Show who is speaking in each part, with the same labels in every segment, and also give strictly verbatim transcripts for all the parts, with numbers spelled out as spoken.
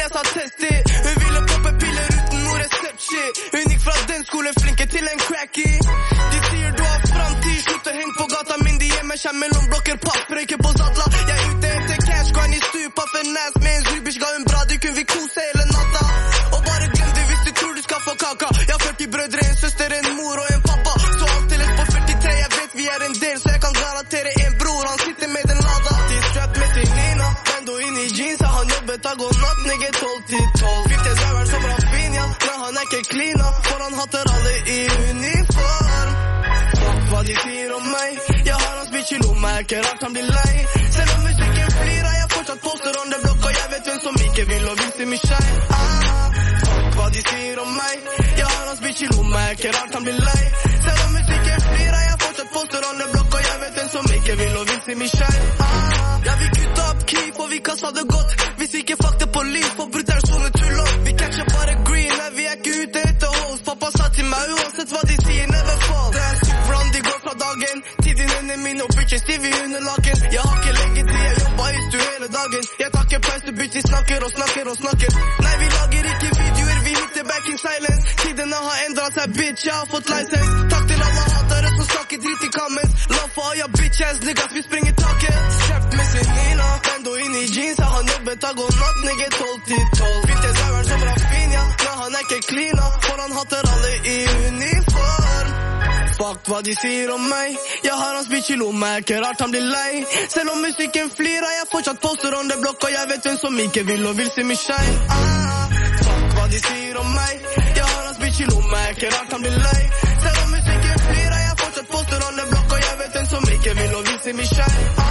Speaker 1: jeg sa test it. Hun ville poppe piller uten noe resept shit. Hun gikk fra den skoleflinke til en cracky. De sier du har framtid, slutt å henge på gata. Myndige med kjem mellom blokker, papp, røyker på zadla. Jeg er ute etter cash, går inn i stupa for nas. Med en zubers ga hun bra, du kun vil kose hele natta. Og bare glem det hvis du tror du skal få kaka. Jeg har førti brødre, en søster, en mor og en pappa. Så alt til et på førtitre, jeg vet vi er en del. Så jeg kan garantere en bror, han sitter med den lada. De strapp med sin Nina, bando inn i jeans. Han jobbet dag og natt, nigga tolv til tolv. Fylte zauren som Rafinha, men han er ikke cleana. For han hater alle i uniform. Fuck hva de sier om meg. Jeg har hans bitch i lomma, jeg er ikke rart han blir lei. Selv om musikken flyr, er jeg fortsatt poster on the block. Og jeg vet hvem som ikke vil og vise meg shine. Ah, fuck hva de sier om meg. Jeg har hans bitch i lomma, jeg er ikke rart han blir lei. Selv om musikken flyr, er jeg fortsatt poster on the block. Og jeg vet hvem som ikke vil og vise meg shine. Ah, ja, vi kutta opp keep, og vi kastet det godt. Hvis vi ikke fakte på liv, for brutal zone tull opp. Vi catcher bare green, nei, vi er ikke ute etter host. Pappa sa til meg, uansett hva de sier, never fall. Det er sykt hvordan de går fra dagen. Tiden henne min og bitches, de vil under laken. Jeg har ikke lenge til, jeg jobba i stu hele dagen. Jeg tar ikke pause, bitch, de snakker og snakker og snakker. Nei, vi lager ikke videoer, vi hitter back in silence. Tidene har endret seg, bitch, jeg har fått license. Takk til alle hatere som snakker dritt i kammen. Love for all your bitches, niggas, vi springer taket. Strapped med sin Nina, bando inn i jeans. Jeg har jobbet dag og natt, nigga tolv til tolv. Fylte zauren som Rafinha, men han er ikke cleana. For han hater alle i uniform. Fuck hva de sier om meg. Jeg har hans bitch i lomma, jeg er ikke rart han blir lei. Selv om musikken flyr, er jeg fortsatt poster on the block. Og jeg vet hvem som ikke vil og vil se meg shine. Ah, fuck hva de sier om meg. Jeg har hans bitch i lomma, jeg er ikke rart han blir lei. Selv om musikken flyr, er jeg fortsatt poster on the block. Og jeg vet hvem som ikke vil og vil se meg shine. Ah.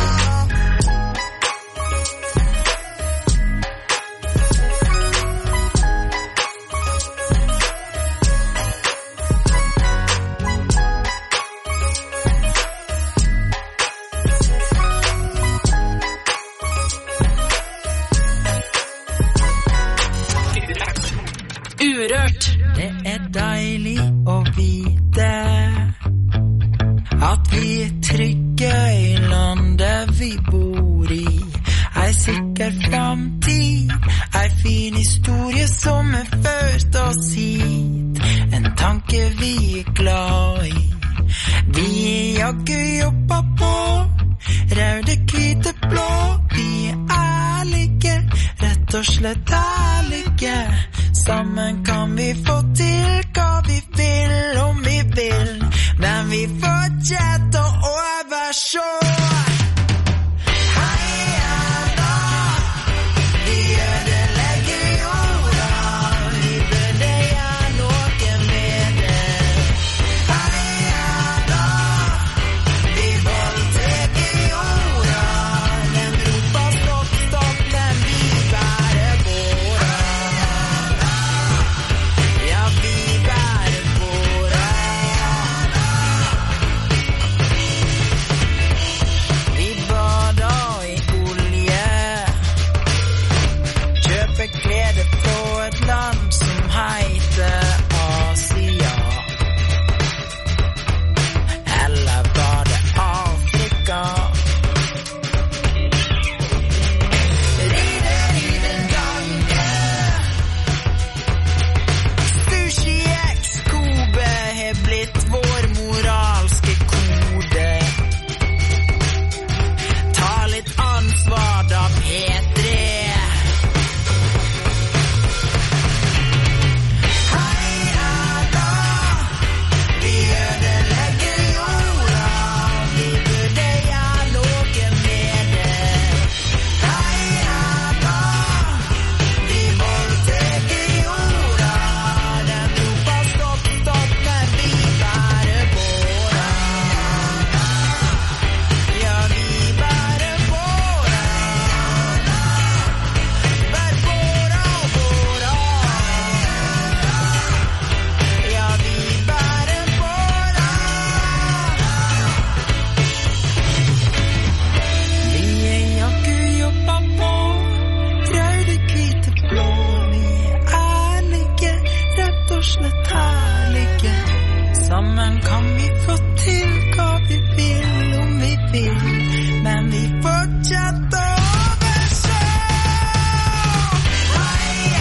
Speaker 2: Urørt. Det er deilig å vite at vi er trygge i landet vi bor i. Ei sikker framtid, ei fin historie som er ført oss hit. En tanke vi er glad i. Vi er jaggu jobba på, røde, hvite, blå. Vi er ærlige, rett og slett ærlige. Sammen kan vi få til hva vi vil om vi vil. Men vi fortsetter å overså.
Speaker 3: Men vi fortsetter over så. Hei,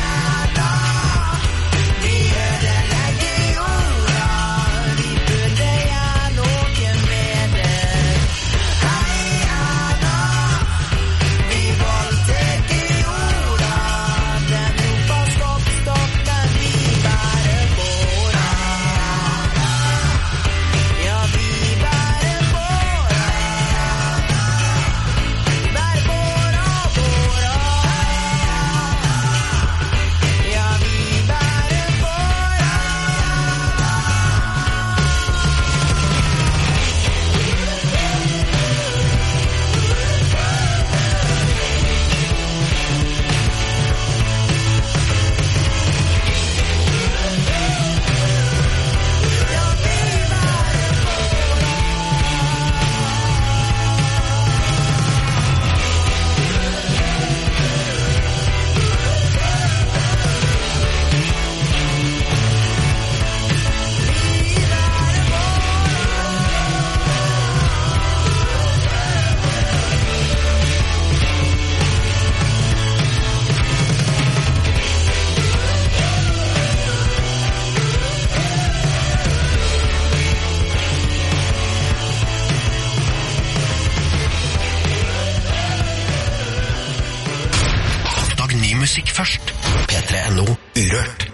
Speaker 3: musikk først. P tre N O Urørt.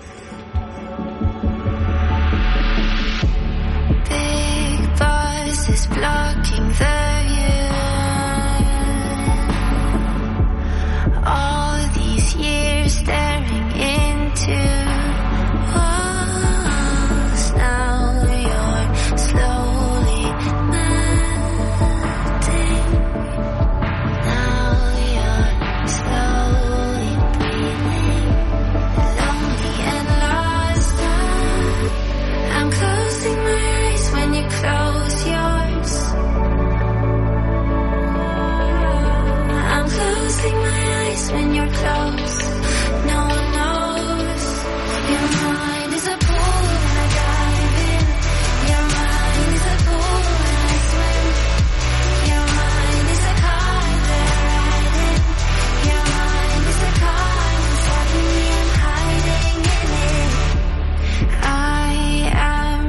Speaker 2: Big buzz is blocking the view. All these years staring into walls. Now you're slowly melting. Now you're slowly breathing. Lonely and lost. I'm closing my eyes when you close yours. I'm closing my eyes when you're close. No one knows. Your mind is a pool and I dive in. Your mind is a pool and I swim. Your mind is a car that I ride in. Your mind is a car and suddenly I'm hiding in it. I am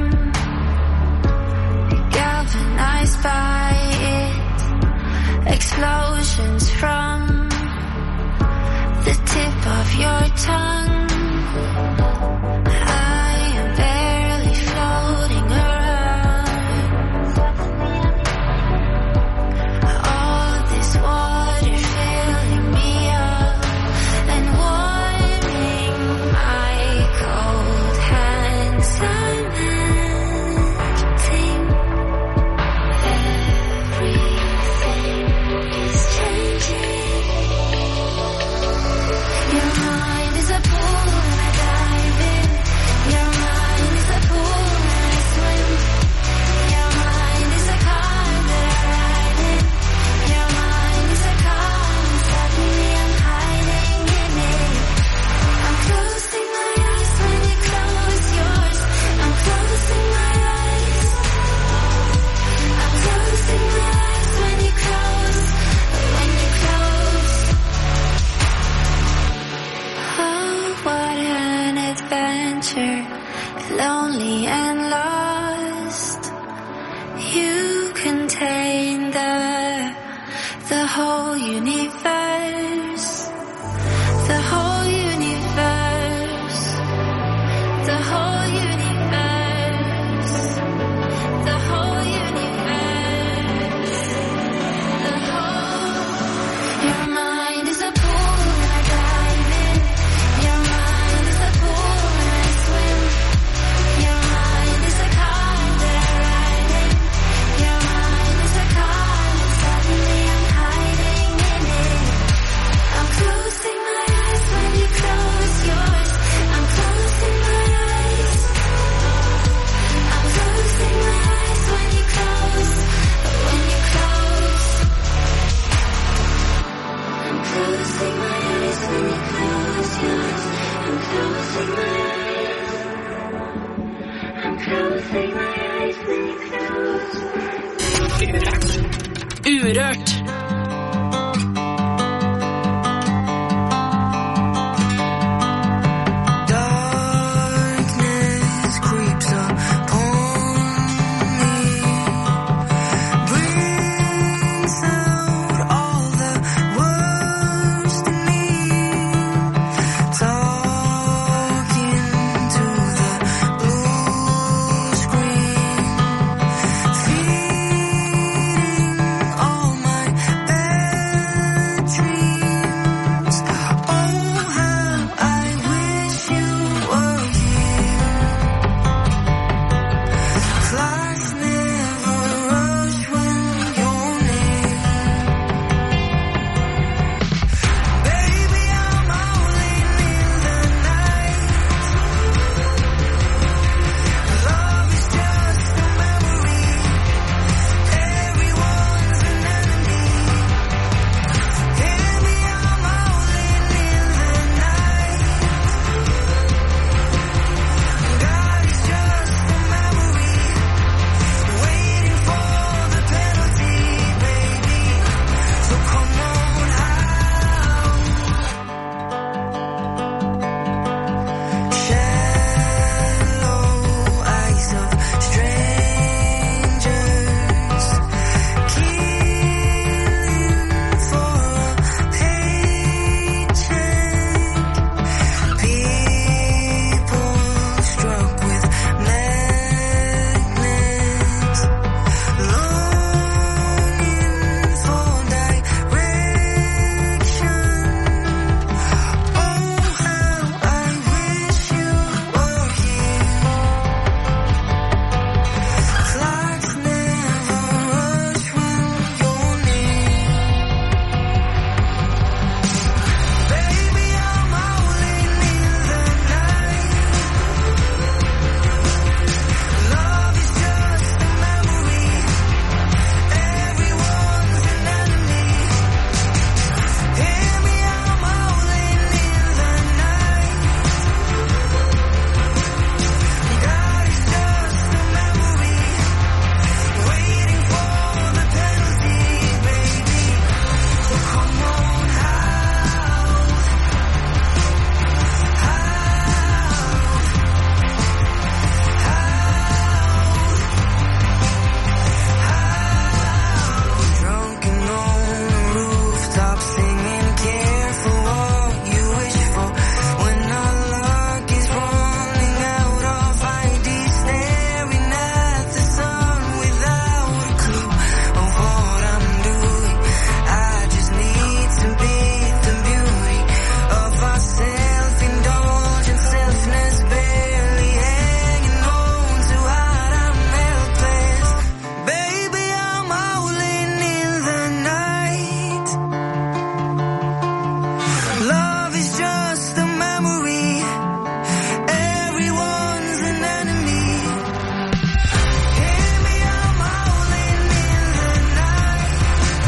Speaker 2: galvanized by it. Explosions from the tip of your tongue. I am barely floating around. All this water filling me up and warming my cold hands. I'm melting. Everything is changing. Your mind is a pool and I dive in. Your mind is a pool and I swim. Your mind is a car that I ride in. Your mind is a car and suddenly I'm hiding in it. I'm closing my eyes when you close yours. I'm closing my eyes. I'm closing my eyes when you close. When you close. Oh, what an adventure, lonely and lost. You contain the, the whole universe, the whole universe, the whole universe, the whole universe, the whole. Your mind is a pool and I dive in. Your mind is a pool and I swim. Your mind is a car that I ride in. Your mind is a car and suddenly I'm hiding in it. I'm closing my eyes when you close yours. I'm closing my eyes. I'm closing my eyes when you close. When you close. I'm closing my eyes when you close yours. I'm closing my eyes. I'm closing my eyes when you close.
Speaker 4: Urørt.
Speaker 2: Darkness creeps upon me, brings out all the worst in me, talking to the blue screen, feeding all my stop singing, careful what you wish for. When our luck is running out of ideas, staring at the sun without a clue of what I'm doing. I just need to beat the beauty of our self-indulgent selfness, barely hanging on to what I'm helpless. Baby, I'm howling in the night. Love is just a memory. Everyone's an enemy. Hear me, I'm howling in the night.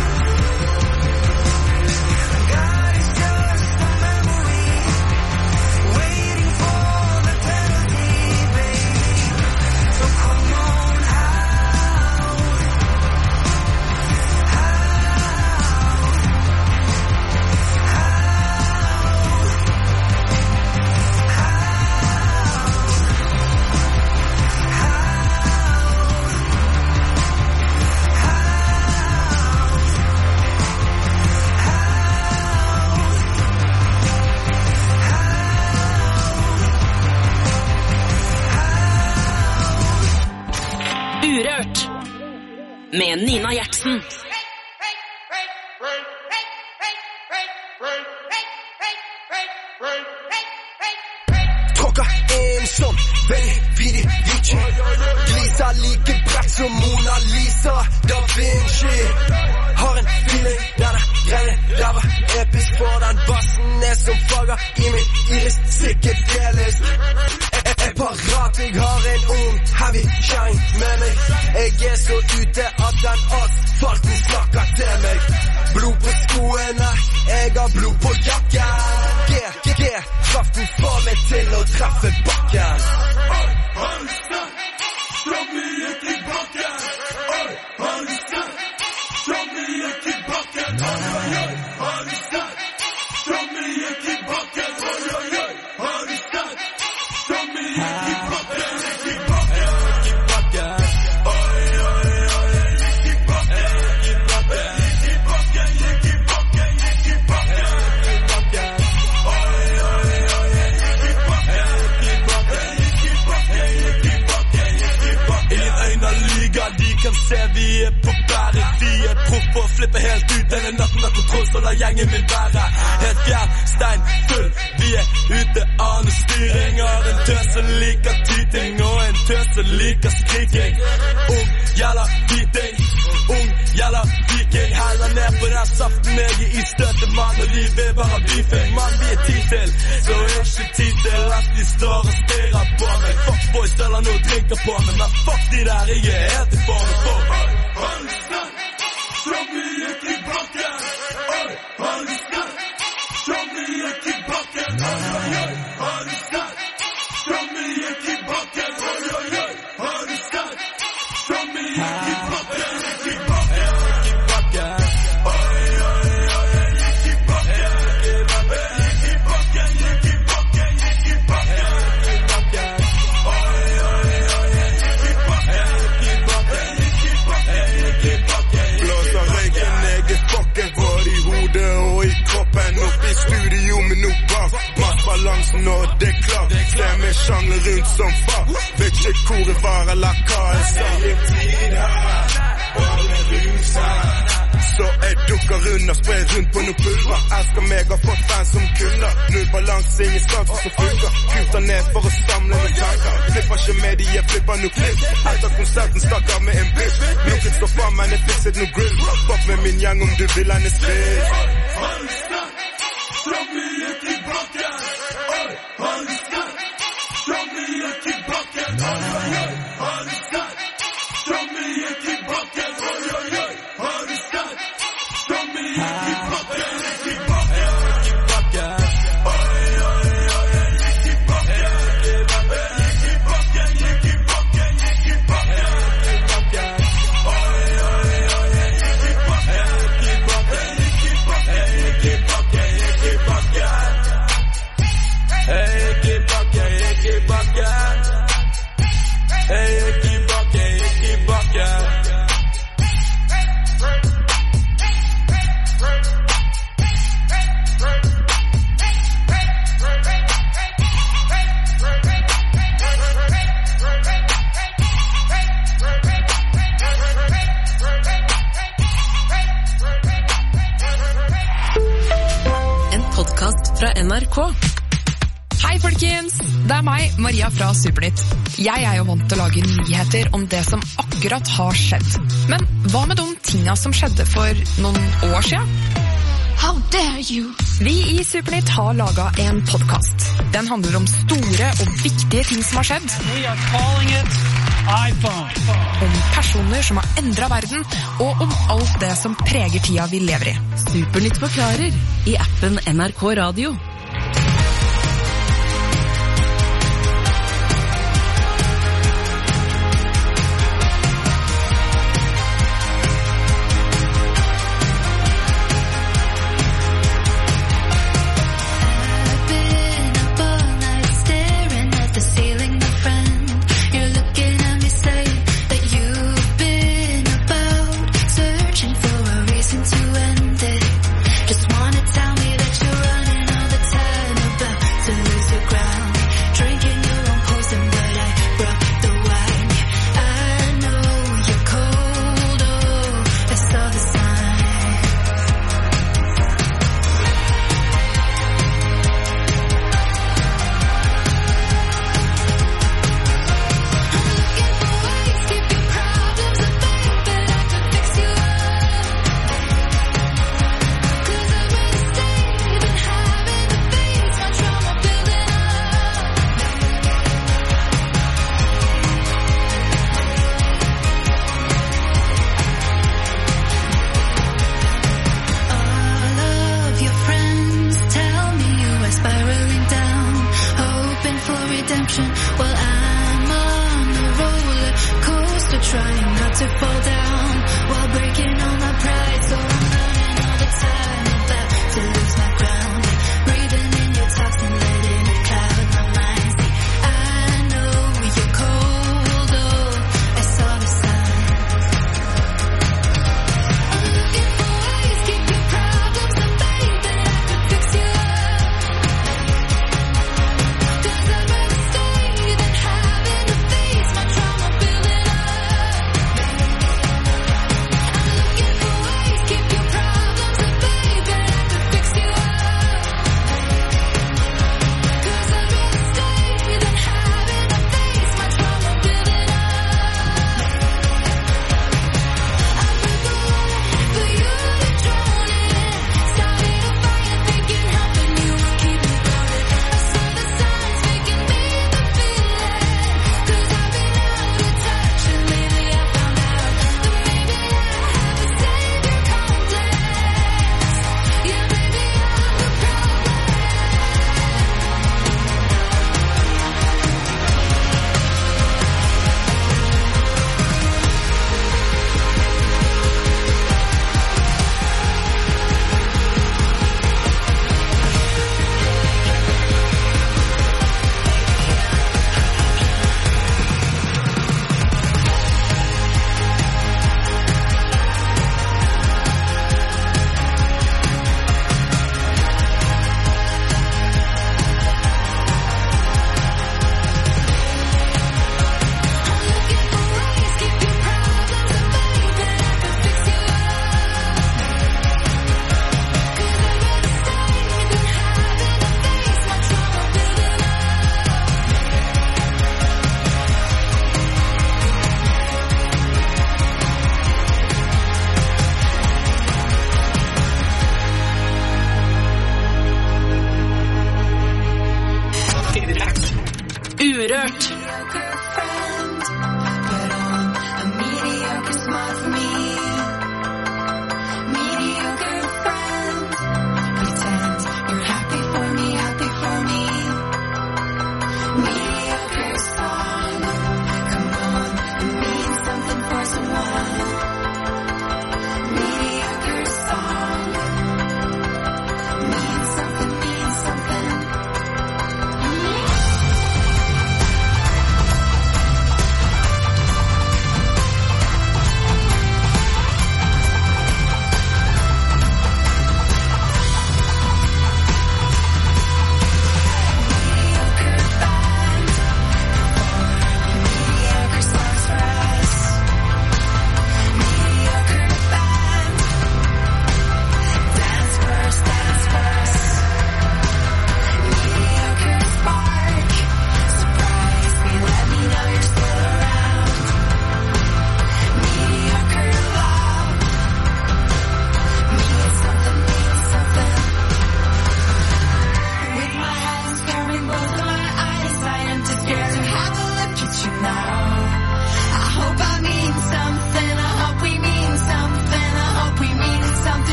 Speaker 2: God is just a memory, waiting for the penalty, baby. So come on out,
Speaker 4: Urørt med Nina Gjertsen.
Speaker 1: Tråkker en som vanvittig Vici. Gliser like bredt som Mona Lisa Da Vinci. Har en feeling der det regner ræva episk, for den bassen er som farger i min iris, psykedelisk. Jeg er parat, jeg har en ung heavy shine med meg. Jeg er så ute at den asfalten snakker til meg. Blod på skoene, jeg har blod på jakken. G, G, G, kraften får meg til å treffe bakken. Oi, har du sett? Slå mye kickbakken. Oi, har du sett? Slå mye kickbakken. Oi, oi, oi, har du sett? Slå mye kickbakken. Oi, oi, oi, har du sett? Slå mye kickbakken. Kickbakken, kickbakken. Oi, oi, oi, kickbakken, kickbakken. Kickbakken, kickbakken, kickbakken, kickbakken. Oi, oi, oi, kickbakken, kickbakken, kickbakken, kickbakken, kickbakken. Ingen øyne lyger, de kan se vi er på bæret. Vi er proff på å flippe helt ut. Denne natten har kontroll, så la gjengen min være. Helt fjern, stein, full. Vi er ute av noe styring. Har en tøs som liker tyting, og en tøs som liker skriking. Ung, jævla hviting. Ung, jævla viking. Heller ned på den saften jeg er i støtet, mann. Og de vil bare ha beefing. Mann, vi er tid til, så er ikke tid til at de står og stirrer på meg. Fuck boys, støller noe drinker på meg. Men fuck de der, jeg er helt i form. For har du sett? Slå mye kickbakken. Oi, har du sett? Slå mye kickbakken. Oi, oi, oi, har du sett? Slå mye kickbakken. Oi, oi, oi, har du sett? Slå mye kickbakken. Kickbakken, kickbakken. Oi, oi, oi, kickbakken. Kickbakken, kickbakken, kickbakken, kickbakken, kickbakken. Oi, oi, oi, kickbakken, kickbakken, kickbakken, kickbakken. Blåser røyken, jeg er fucking våd i hodet og i kroppen. Opp i studio med noe bak. Matt balansen og det er klart. Ser meg sjangle rundt som far. Vet ikke hvor jeg var eller hva jeg sa. Jeg er tid her, og jeg ruser. Så jeg dukker unna, sprer rundt på noe pulver. Elsker meg, har fått fans som kunder. Null balanse, ingen stanser som funker. Kuter ned for å samle noen tanker. Flipper ikke med de, jeg flipper noe klipp. Etter konserten stakker med en bitch. Lukket står faen, men jeg fikset noe grill. Fuck med min gjeng om du vil henne skritt. Har du sett? Slå mye kickbakken. Oi, har du sett? Slå mye kickbakken. Oi, oi, oi, har du sett? Slå mye kickbakken. Oi, oi, oi, har du sett? Slå mye kickbakken. Kickbakken, kickbakken. Oi, oi, oi, kickbakken. Kickbakken, kickbakken, kickbakken, kickbakken, kickbakken. Oi, oi, oi, kickbakken, kickbakken, kickbakken, kickbakken, kickbakken. Hey, kickbakken, kickbakken. Hey, kickbakken, kickbakken.
Speaker 4: N R K.
Speaker 5: Hei folkens, det er meg, Maria fra Supernytt. Jeg er jo vant til å lage nyheter om det som akkurat har skjedd. Men hva med de tinga som skjedde for noen år siden?
Speaker 6: How dare you?
Speaker 5: Vi i Supernytt har laget en podcast. Den handler om store og viktige ting som har skjedd.
Speaker 7: We are calling it iPhone.
Speaker 5: Om personer som har endret verden, og om alt det som preger tida vi lever i.
Speaker 4: Supernytt forklarer i appen N R K Radio.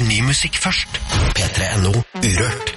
Speaker 3: ny musikk først. P tre punktum no Urørt.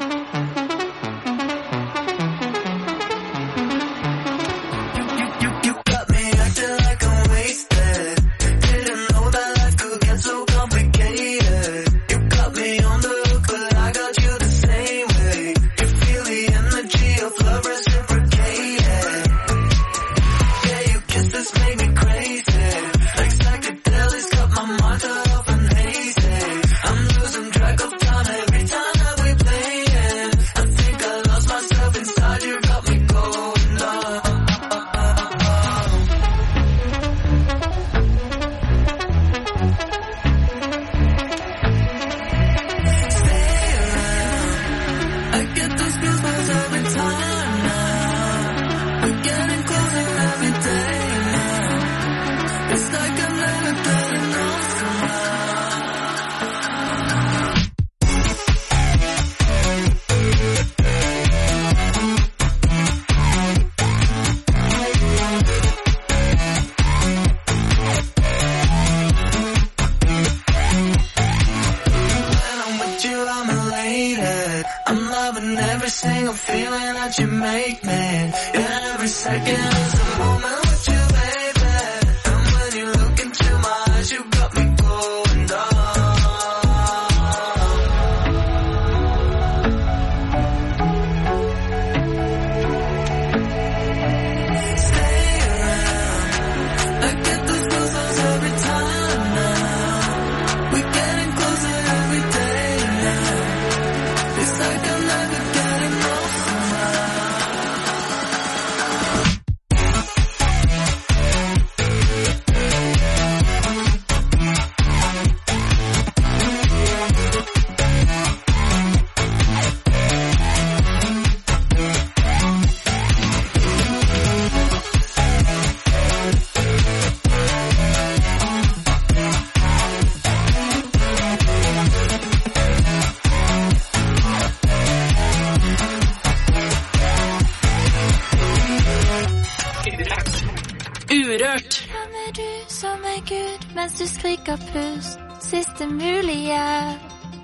Speaker 6: Pust, siste mulighet.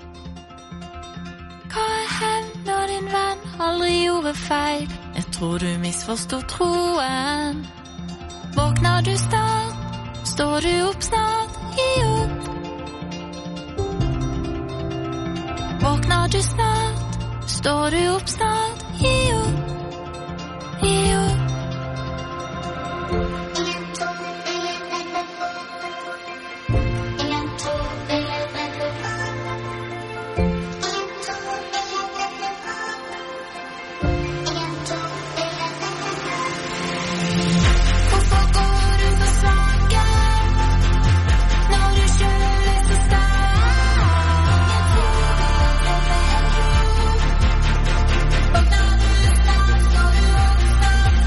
Speaker 6: Hva er hevn når din venn aldri gjorde feil? Jeg tror du misforstod troen. Våkner du snart? Står du opp snart? Gi opp. Våkner du snart? Står du opp snart? Gi opp. Gi opp.
Speaker 8: Stop.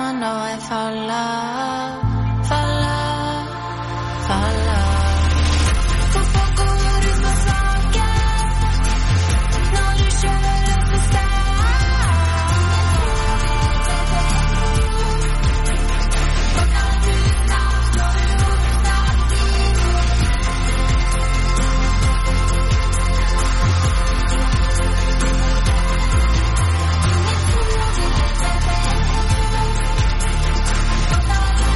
Speaker 6: meg når jeg faller, faller, faller. Hvorfor går du på svaken når du selv er for sterk? Våkner du snart når du våkner tidlig? Våkner du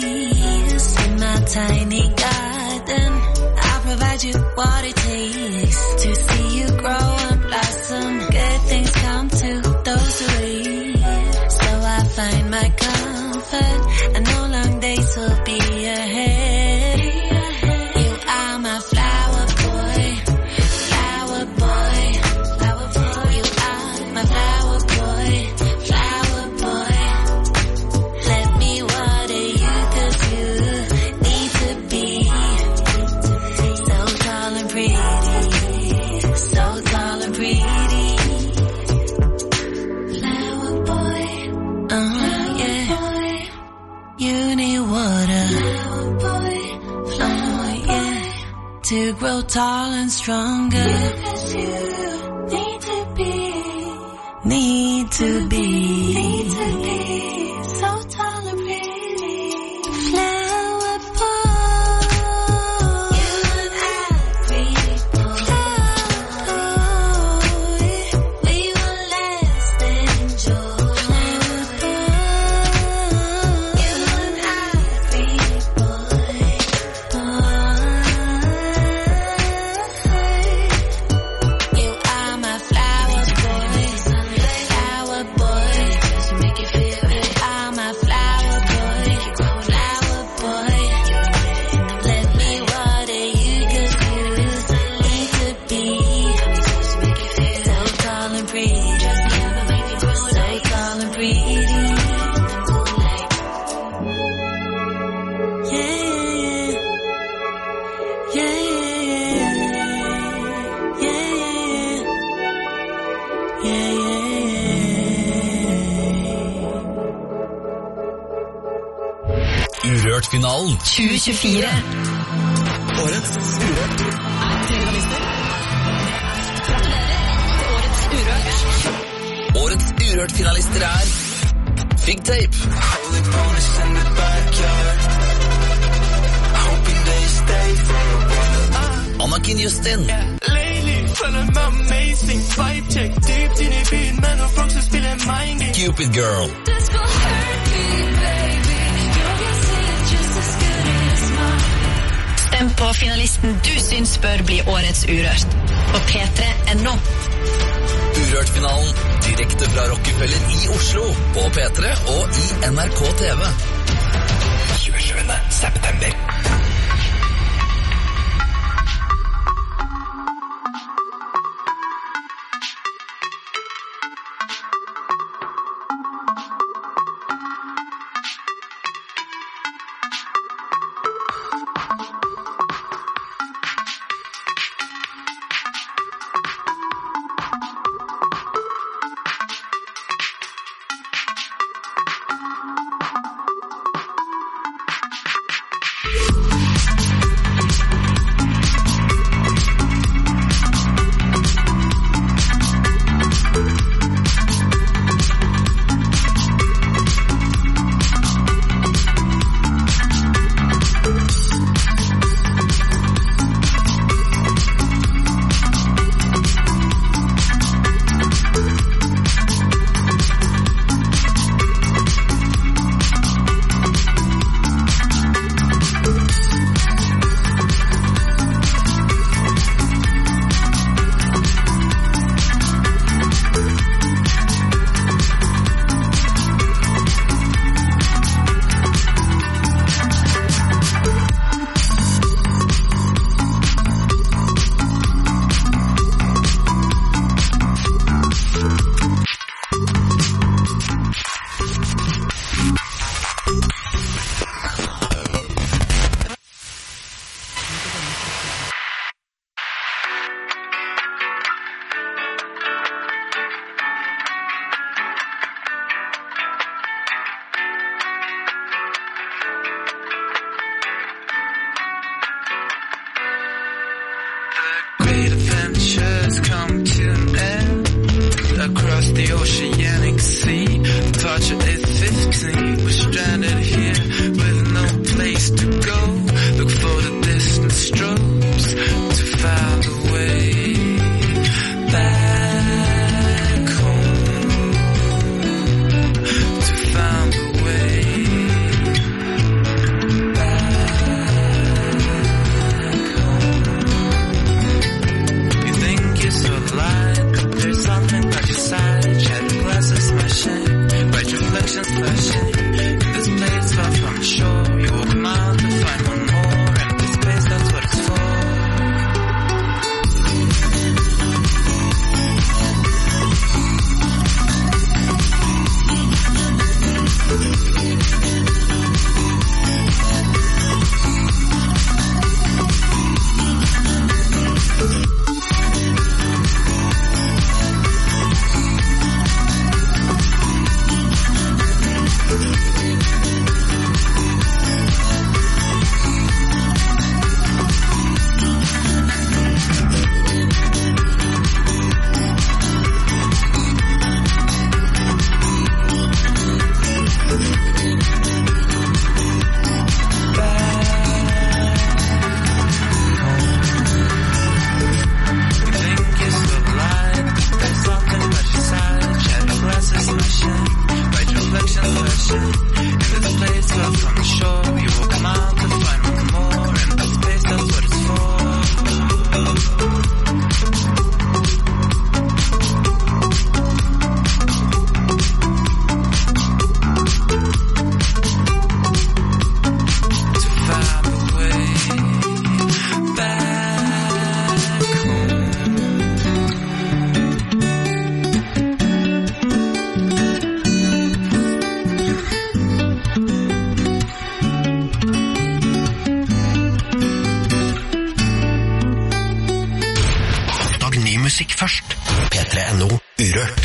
Speaker 8: trees in my tiny garden. I'll provide you what it takes to see you grow and blossom. Good things come to those who wait. So I find my comfort. I know long days will be ahead. You are my flower boy, flower boy, flower boy. You are my flower boy, flower boy. Let me water you 'cause you need to be so tall and pretty, so tall and pretty. Flower boy, uh-huh, yeah. You need water, flower boy, flower, yeah, to grow tall and stronger. Because you need to be, need to be, need to be so tall and pretty. Flower boy, you and I, pretty boy. Flower boy, we will last and enjoy. Flower boy, you and I, pretty boy, boy. You are my flower boy, flower boy. Make you feel it. You are my flower boy, flower boy. Let me water you 'cause you need to be so tall and pretty, so tall and pretty. Yeah, yeah, yeah, yeah, yeah, yeah, yeah, yeah.
Speaker 3: Urørt-finalen.
Speaker 4: tjue tjuefire.
Speaker 3: Årets Urørt. Årets Urørt-finalister er Fig Tape, Anakin Justin,
Speaker 1: Lately, føler meg amazing. Vibe check, dypt inn i byen, men og folk som spiller mind game.
Speaker 3: Cupid Girl,
Speaker 6: This will hurt me, baby. You'll get it just as good as mine.
Speaker 4: Stem på finalisten du syns bør bli årets Urørt. På p tre punktum no.
Speaker 3: Urørt-finalen direkte fra Rockefeller i Oslo, på P tre og i N R K T V. tjuesjuende september.
Speaker 9: the oceanic sea. Departure eight fifteen. We're stranded here with no place to go. Look for the distant strobes to find a way back home. To find a way.
Speaker 10: musikk først.
Speaker 11: P tre N O Urørt.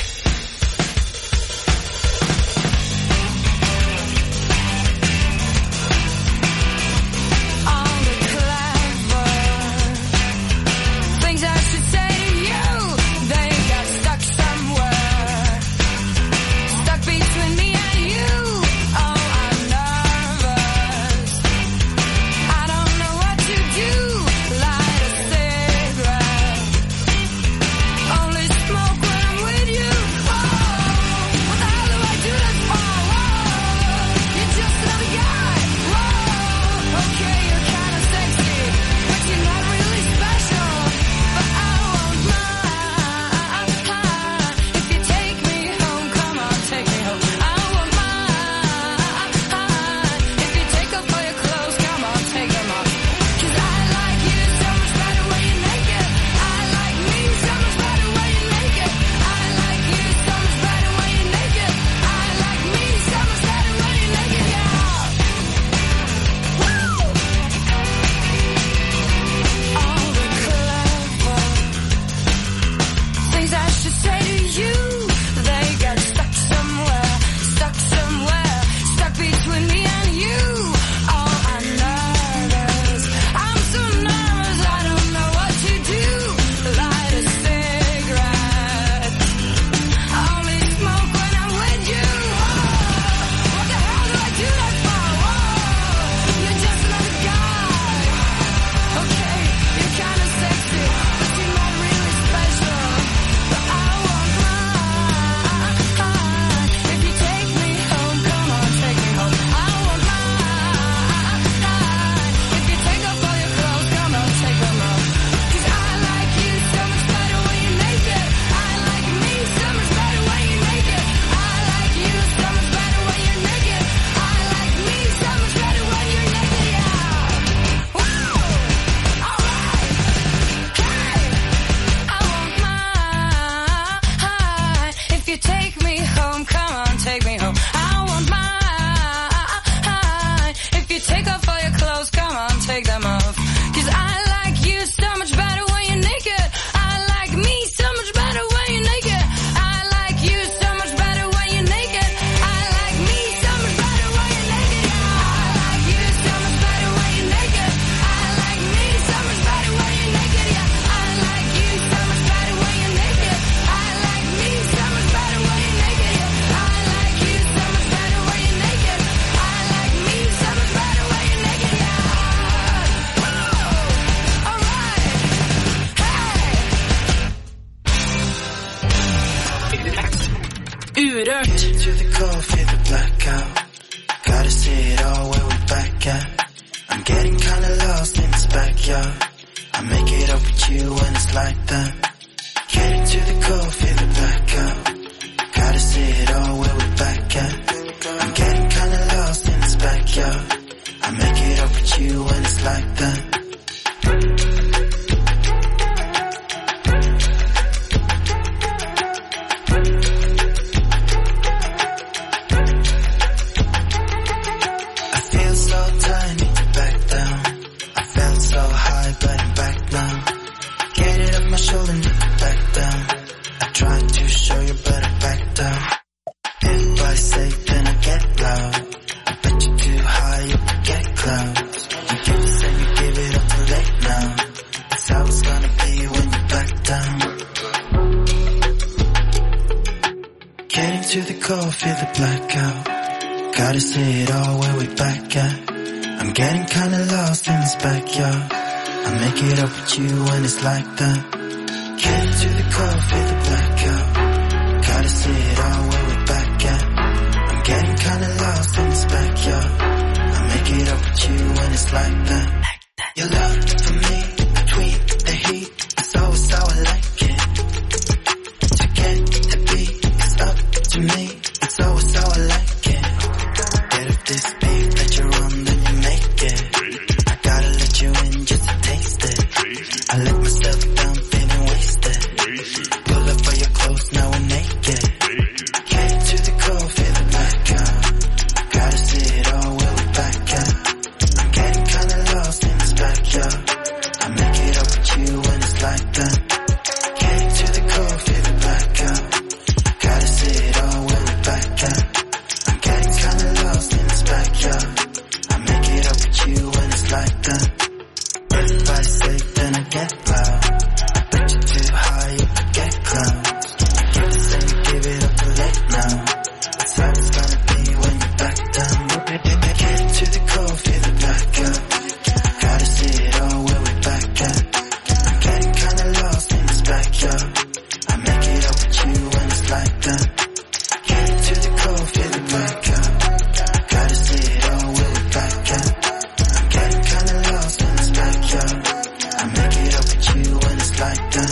Speaker 2: like that. Everybody's safe, then I get loud. I bet you're too high, you could get close. Give the same, give it up to late now. That's how it's gonna be when you're back down. Get to the core, feel the blackout. Gotta see it all where we're back at. I'm getting kinda lost in this backyard. I make it up with you when it's like that. Get to the core, feel the blackout. Gotta see it all where we're back at. I'm getting kinda lost in this backyard. I make it up with you when it's like that.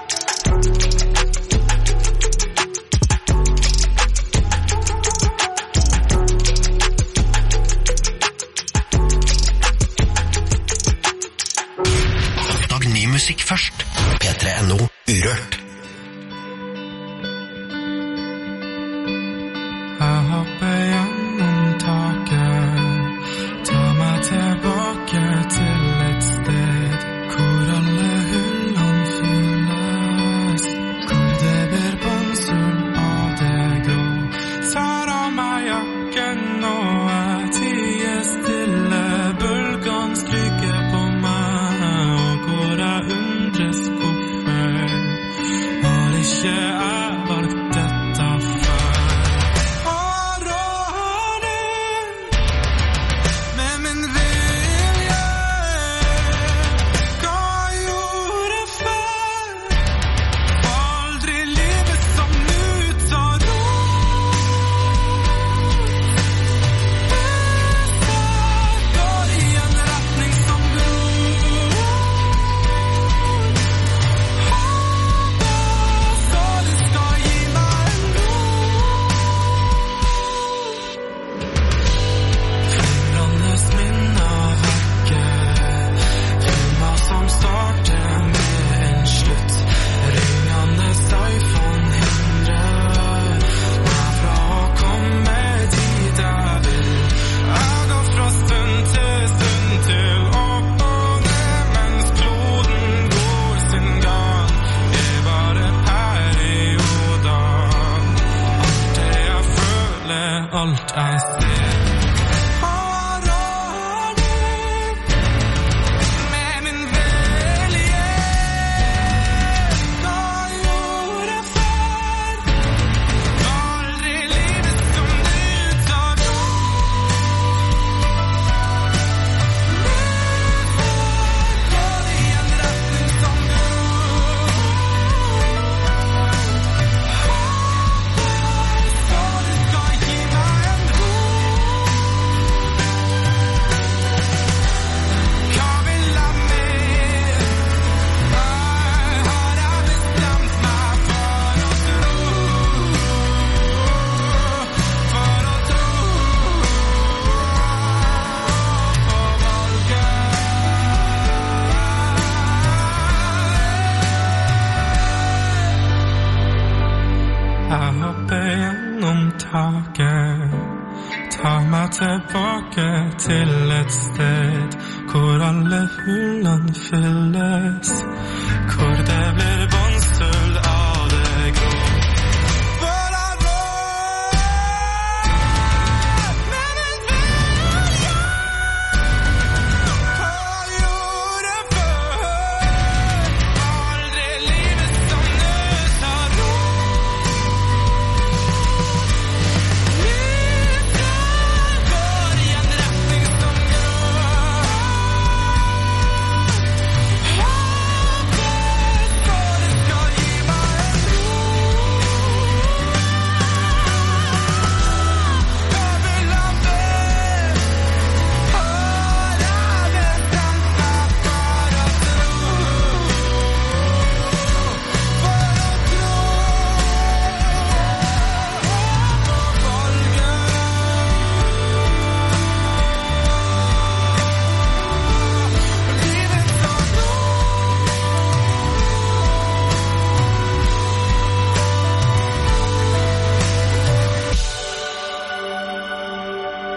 Speaker 11: Oppdag ny musikk først. P tre punktum no Urørt.
Speaker 9: Jeg hopper gjennom taket, ta meg tilbake til et sted hvor alle hullene fylles, hvor det blir båndsur av det grå. Tar av meg jakken og jeg tier stille, bølgene skriker på meg, og hvor jeg undres hvorfor har ikke jeg valgt dette før. Alt jeg ser har ordnet med min vilje. Hva gjorde jeg før? Aldri livet som du tar opp. Går i en retning som gror. Så du skal gi meg en ro. Hva vil jeg mer? Her har jeg bestemt meg for å tro, for å tro på valget. Jeg hopper gjennom taket, ta meg tilbake til et sted hvor alle hullene fylles, hvor det blir båndsøl av det grå. For jeg rår med min vilje. Hva gjorde jeg før? Aldri livet som nå tar ro. Lyset går i en retning som grår. Håpet for det skal gi meg en ro. Hva vil jeg mer? Har jeg bestemt meg for å tro, for å tro på valget. Livet tar nå.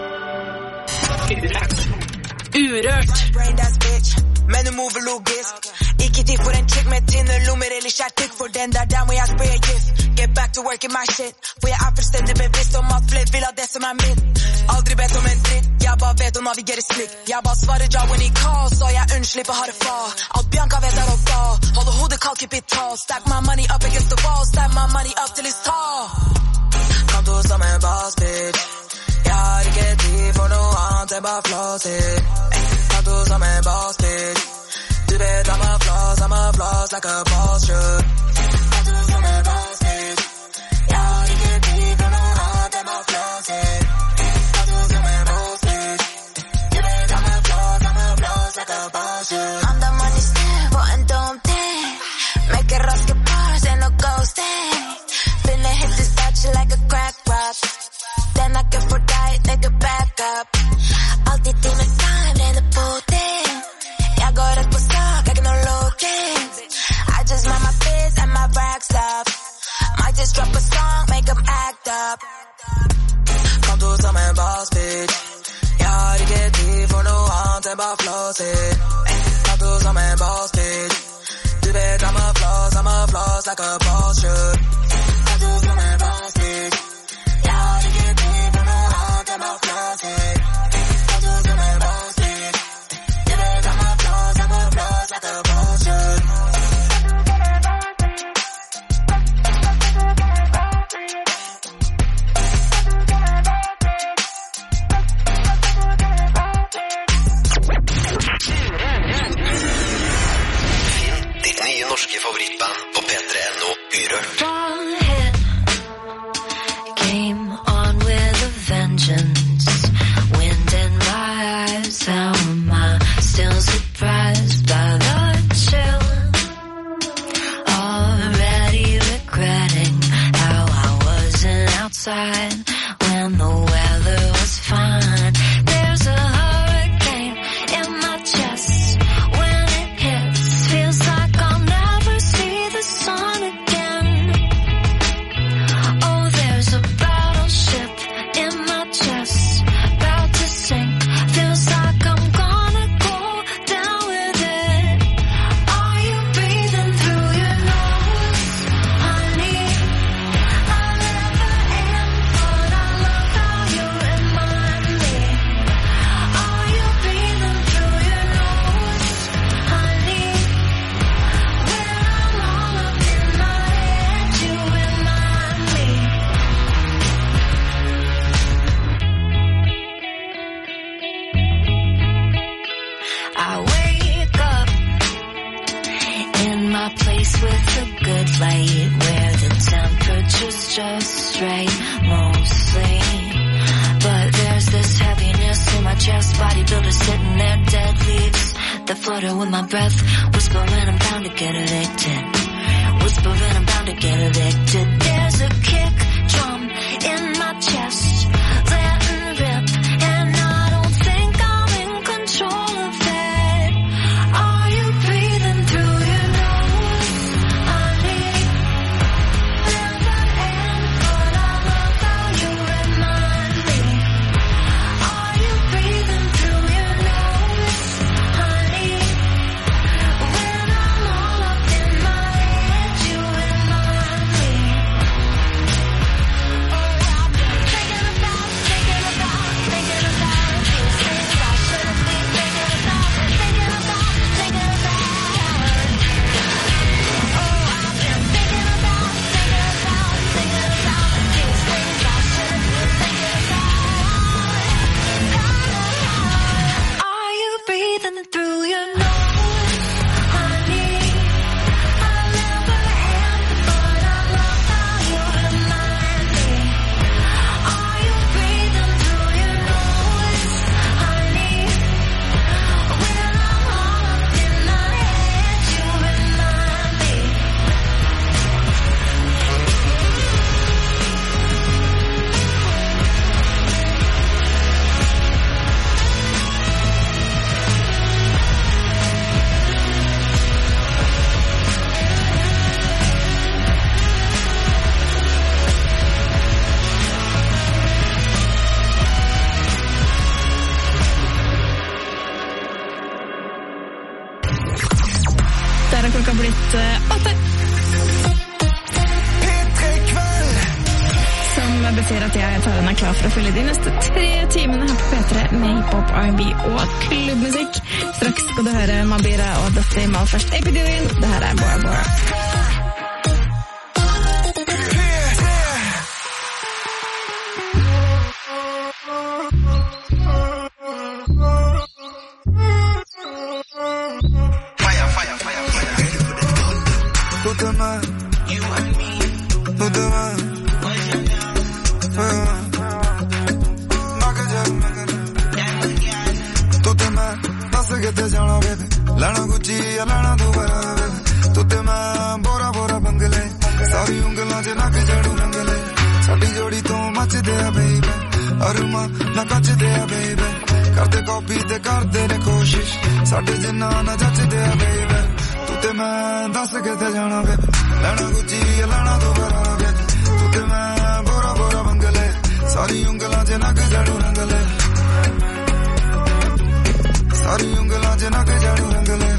Speaker 2: Urørt.
Speaker 10: Brain that's bitch, men du mover logisk.
Speaker 2: Ikke tid for en chick med tynne lommer eller kjærtikk. For den der der må jeg spraye gift. Get back to work in my shit. For jeg er fullstendig bevisst om at flere vil ha det som er mitt. Aldri bedt om en dritt, jeg bare vet å navigere slik. Jeg bare svarer ja when he calls, så jeg unnslipper har det fa. Alt Bianca vet er å da. Holder hodet kaldt, keep it tall. Stack my money up against the wall, stack my money up till it's tall. Kan du som en boss, bitch. Jeg har ikke tid for noe annet enn bare flossing. Kan du som en boss, bitch. Du vet I'm a floss, I'm a floss like a boss should. Kan du som en boss, bitch. Jeg har ikke tid for noe annet enn bare flossing. Kan du som en boss, bitch. Du vet I'm a floss, I'm a floss like a boss should. I'm the money step for en dum thing. Make it raske bars and no ghosting. Finna hit this touch like a crack rock. Den er ikke for deg, nigga back up. Alltid tid med time, rene på det. Jeg går rett på sak, jeg er ikke noe looking. I just mind my biz and my rag stuff. Might just drop a song, make them act up. Kom du som en boss, bitch. Jeg har ikke tid for noe annet enn bare flossing. Kom du som en boss, bitch. Du vet I'm a floss, I'm a floss like a boss should. Kom du som en boss, bitch. Jeg har ikke tid for noe annet enn bare flossing. Kom du som en boss, bitch. Du vet I'm a floss, I'm a floss like a boss should.
Speaker 11: Ditt nye norske favorittband på P tre punktum no Urørt.
Speaker 8: Came on with a vengeance. Wind in my eyes. How am I still surprised by the chill? Already regretting how I wasn't outside when the weather was fine. There's a hurricane in my chest. When it hits, feels like I'll never see the sun again. Oh, there's a battleship in my chest, about to sink. Feels like I'm gonna go down with it. Are you breathing through your nose, honey? I never am, but I love how you remind me. Are you breathing through your nose, honey? When I'm all up in my head, you remind me. I wake up in my place with a good light, where the temperature's just right, mostly. But there's this heaviness in my chest, bodybuilder sitting there, dead leaves that flutter with my breath, whispering I'm bound to get evicted, whispering I'm bound to get evicted. There's a kick drum in my chest, letting rip, and I don't think I'm in control of it. Are you breathing through your nose, honey? Never am, but I love how you remind me. Are you breathing through your nose, honey? When I'm all up in my head, you remind me. Oh, I've been thinking about, thinking about, thinking about these things I shouldn't be thinking about, thinking about, thinking about. Oh, I've been thinking about, thinking about, thinking about these things I shouldn't be thinking about. Are you breathing through your nose, honey? I never am, but I love how you remind me. Are you breathing through your nose, honey? When I'm all up in my head, you remind me.
Speaker 10: Der er klokka blitt uh, åtte. Som betyr at jeg tar henne klar for å fylle de neste tre timene her på P tre med hiphop, R and B og klubbmusikk. Straks skal du høre Mabira og Dusty Mal først. Epidurien, det her er Bora Bora.
Speaker 12: लाना Gucci या लाना दोबारा तू ते मैं बोरा बोरा बंगले सारी उंगलां च नक जड़ू रंगले साडी जोड़ी तो मच दे बेबी अरुमा ना कच दे बेबी करते कॉपी ते करदे ने कोशिश साडे जिन्ना ना जच दे बेबी तू ते मैं दस के ते जाना बेबी लाना गुची या लाना दोबारा तू ते मैं बोरा बोरा बंगले सारी उंगलां च नक जड़ू रंगले सारी उंगलां च नक जड़ू रंगले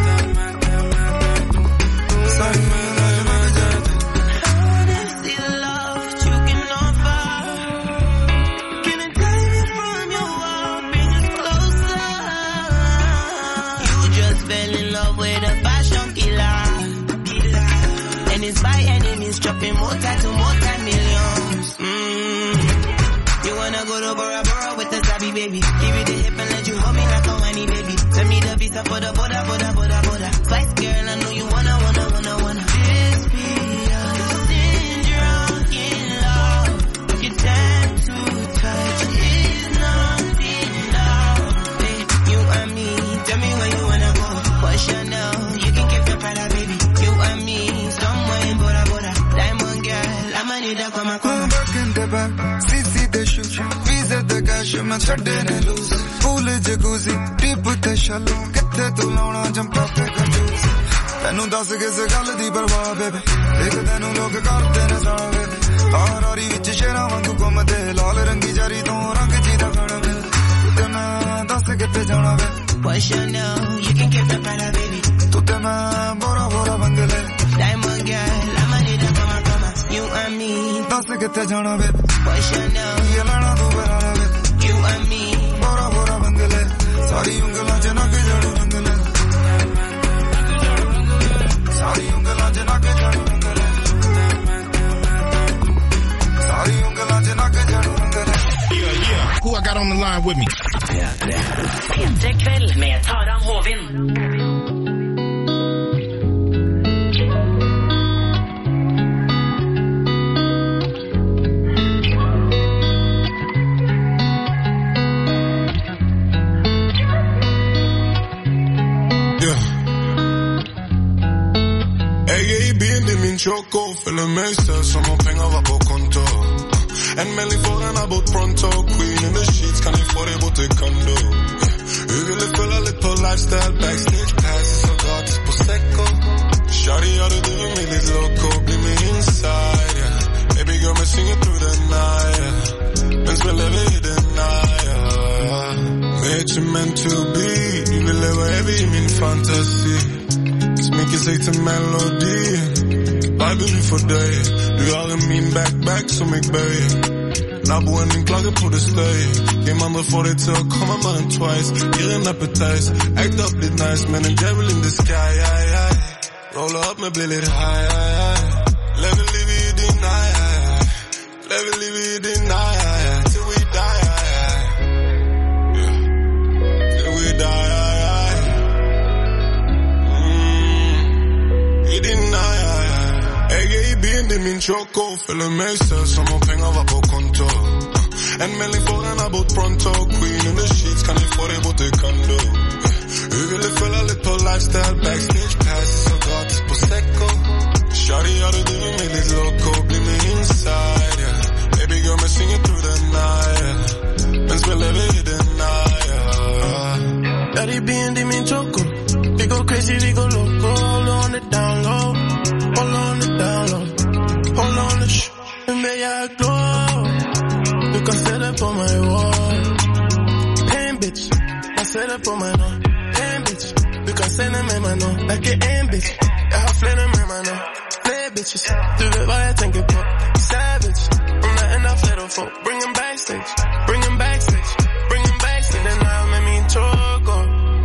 Speaker 12: सारी उंगलां च नक जड़ू
Speaker 13: See the love you can offer. Can it take me from your world, bring us closer? You just fell in love with a fashion killer, and it's by enemies dropping more to multi-millions. Mm. You wanna go to Bora Bora with the Sabi baby? Give you the hip and let you hold me like a whiny baby. Send me the visa for the Boda, Boda, Boda, Boda. Spice girl, I know you wanna, wanna, wanna, wanna. This be a syndrome in love. Your time to touch is not enough. Hey, you and me, tell me where you wanna go. What's your now? You can keep your pride, baby. You and me, somewhere in Boda, Boda. Diamond girl, I'ma need a come, come.
Speaker 12: Back in the back, C C the shoot, visa the cash, I'm shutting and loose. Pool jacuzzi, deep with the shallow, get the to launa, jump up the juice. Tenu das kis gal di parwah baby, ek tenu log karte ne sa baby. Tarari vich shera vangu ghumde, laal rangi jari to rang jida khana baby. Tute main das kitte jana baby.
Speaker 13: What's your now? You can keep your pride, baby.
Speaker 12: Tute main bora bora bangle.
Speaker 13: Diamond girl, I'ma need a come, come. You and me,
Speaker 12: das kitte jana baby.
Speaker 13: what's your now?
Speaker 12: Ye lana dobara baby.
Speaker 13: You and me,
Speaker 12: bora bora bangle. Sari unglan ch nak jadu bangle. Sari unglan ch nak jadu bangle. Sari unglan ch nak jadu bangle.
Speaker 14: Yeah, yeah. Who I got on the line with me?
Speaker 15: P tre Kveld med Taran Hovin.
Speaker 16: Choco, fyller mig så som om pengar var på konto. En miljon får den här bort pronto. Queen in the sheets, kan ni få det bort i kondo? Vi ville följa lite på lifestyle, backstage passes och gratis på Seco. Shawty, har du drivit mig lite loco, bli mig inside, yeah. Baby girl, me singing through the night, yeah. Men vi lever i den night, yeah. Made you meant to be, vi vill leva evig i min fantasi. Sminker sig till melodin. Viben for dig. Du har en min backpack som jeg bøyer. Naboen din klager på det støy. Hvem andre får det til å komme mer enn twice. Gir en appetize. Act up litt nice, men en devil in the sky. Ai, ai. Roller up med bli litt high. Ai, ai. Level livet i din ai, ai. Level livet i din ai, ai. Till we die. Ai, ai. Yeah. Till we die. Ai, ai. Mm. I din ai, ai. Jeg er i byen, det er min choco. Følger meg selv som om penger var på konto. En melding for den her bort pronto. Queen in the sheets, kan ni få det bort i kondo? Vi ville følge litt på lifestyle, backstage passes og gratis på Seco. Shawty, har du drivet meg litt loco, bli meg inside, yeah. Baby girl, me singing through the night, yeah. Mens vi lever i den night, yeah.
Speaker 13: Er i byen, det er min choco. Vi går crazy, vi går loco. Hold on it down low. Hold on it down low. Hold on it, shh. Men jeg er glad. Du kan se det på meg, wow. Pain bitch, jeg ser det på meg nå.
Speaker 16: en bitch. Du kan sende med meg nå, det er ikke en bitch. Jeg har flere med meg nå, flere bitches. Du vet hva jeg tenker på, savage. Om det er enda flere å få, bring them backstage. Bring them backstage, bring them backstage. Den er med min choco.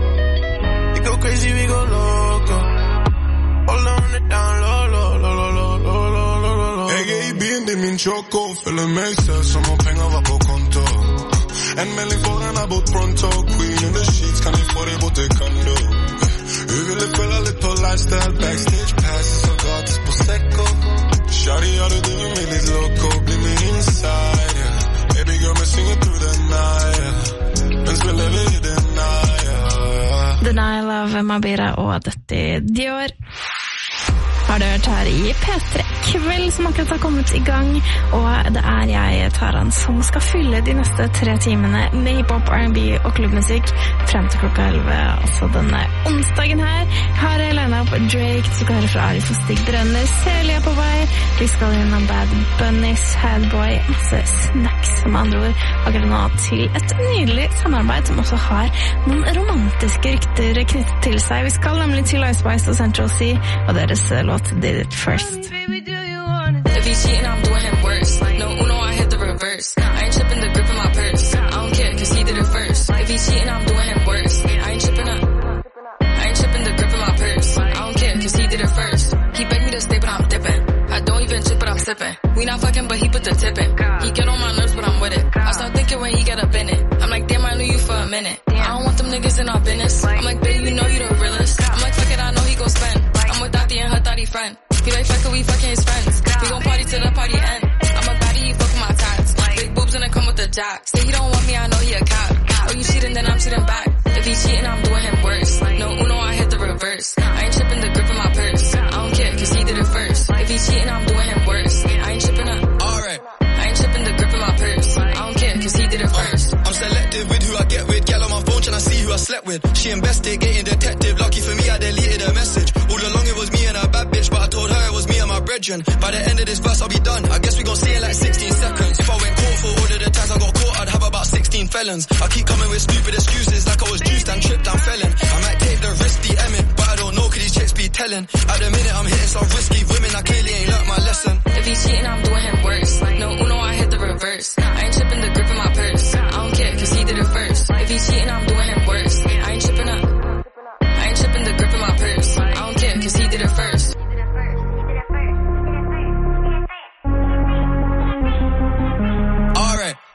Speaker 16: We go crazy, we go loco. Hold on it down, low, low, low, low, low, low, low, low, low. Jeg er i byen, det er min choco. Følger meg selv som om penger var på konto. En melding for en er bort pronto. Queen in the sheets, kan jeg få det bort til kondo. Hun ville følge litt på lifestyle. Backstage passes og gratis på sekko. Shawty, har du drivet med litt loco? Bli med inside, yeah. Baby girl, me synger through the night, yeah. Mens vi lever i the night, yeah.
Speaker 10: Denial av Mabira og Døtti Dior har du hørt her i P tre Kveld, som akkurat har kommet i gang, og det er jeg, Taran, som skal fylle de neste tre timene med hiphop, R and B og klubbmusikk frem til klokka elleve, altså denne onsdagen her. Har jeg legnet opp Drake, du skal høre fra Arif og Stig Brønner, Celia på vei, vi skal gjennom Bad Bunny, Sadboy, masse snacks, som andre ord, akkurat nå til et nydelig samarbeid som også har noen romantiske rykter knyttet til seg. Vi skal nemlig til Ice Spice og Central C, og deres låt Did It First.
Speaker 17: If he's cheating, I'm doing him worse. No Uno, I hit the reverse. I ain't tripping the grip in my purse. I don't care, cause he did it first. If he's cheating, I'm doing him worse. I ain't tripping up. I ain't tripping the grip in my purse. I don't care, cause he did it first. He begged me to stay, but I'm dipping. I don't even trip, but I'm sipping. We not fucking, but he put the tip in. He get on my nerves, but I'm with it. I start thinking when he get up in it. I'm like, damn, I knew you for a minute. I don't want them niggas in our business. I'm like, babe, you know you the realest. I'm like, fuck it, I know he gon' spend. I'm with Dottie and her thotty friend. He like, fuck it, we fucking his friends. We gon' party till the party end. I'm a baddie, he fucking my tats. Big boobs and they come with the jack. Say he don't want me, I know he a cop. Oh, you cheating, then I'm cheating back. If he cheating, I'm doing him worse. No Uno, I hit the reverse. I ain't tripping the grip in my purse. I don't care, cause he did it first. If he cheating, I'm doing him worse. I ain't tripping up. Alright. I ain't tripping the grip in my purse. I don't care, cause he did it first.
Speaker 18: I'm selective with who I get with. Gal on my phone tryna see who I slept with. She investigating detective. Lucky for me, I deleted her message. All along it was me and her bad bitch, but I told her it was me and my brethren. By the end of this verse, I'll be done. I guess we gon' see in like sixteen seconds. If I went court for all of the times I got caught, I'd have about sixteen felons. I keep coming with stupid excuses like I was juiced and tripped and felon. I might take the risk, D M it, but I don't know cause these chicks be telling. At the minute I'm hitting some risky women, I clearly ain't learnt my lesson.
Speaker 17: If he's cheating, I'm doing him worse. No Uno, I hit the reverse. I ain't tripping the grip in my purse. I don't care cause he did it first. If he's cheating, I'm doing him worse. I ain't tripping up. I ain't tripping the grip in my purse. I don't care cause he did it first.
Speaker 18: Alright.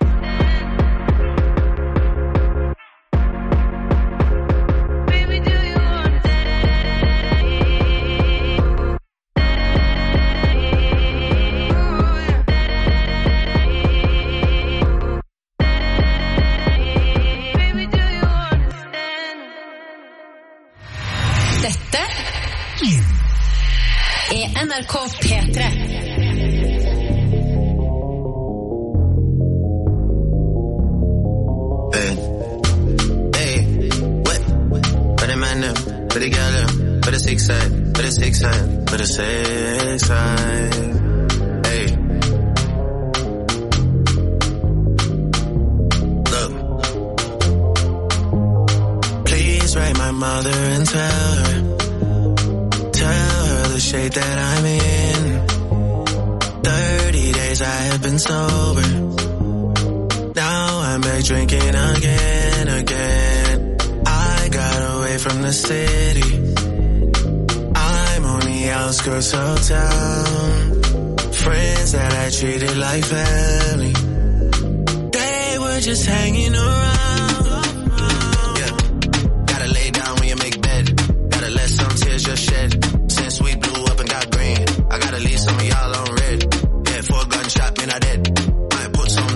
Speaker 4: Dette er N R K P tre.
Speaker 19: Hey, hey, what? For the man them, for the girl them, for the six side, for the six side, for the six side. Hey, look. Please write my mother and tell her, tell her the shape that I'm in. Thirty days I have been sober. Now I'm back drinking again, again. I got away from the city. I'm on the outskirts of town. Friends that I treated like family, they were just hanging around. Yeah, gotta lay down when you make bed. Gotta let some tears just shed.